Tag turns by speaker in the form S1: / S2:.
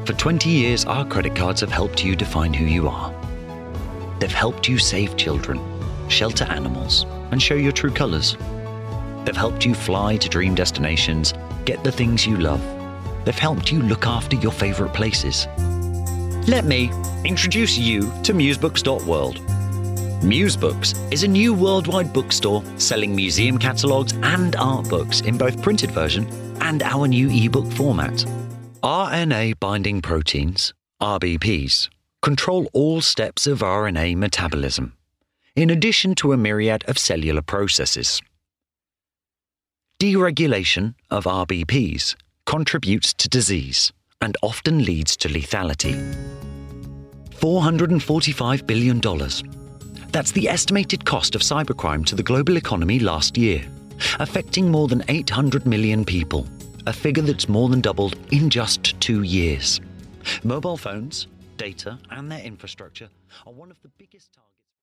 S1: For 20 years, our credit cards have helped you define who you are. They've helped you save children, shelter animals, and show your true colours. They've helped you fly to dream destinations, get the things you love. They've helped you look after your favourite places. Let me introduce you to musebooks.world. Musebooks is a new worldwide bookstore selling museum catalogues and art books in both printed version and our new ebook format. RNA binding proteins, RBPs, control all steps of RNA metabolism, in addition to a myriad of cellular processes. Deregulation of RBPs contributes to disease and often leads to lethality. $445 billion. That's the estimated cost of cybercrime to the global economy last year, affecting more than 800 million people, a figure that's more than doubled in just 2 years. Mobile phones, data, and their infrastructure are one of the biggest targets.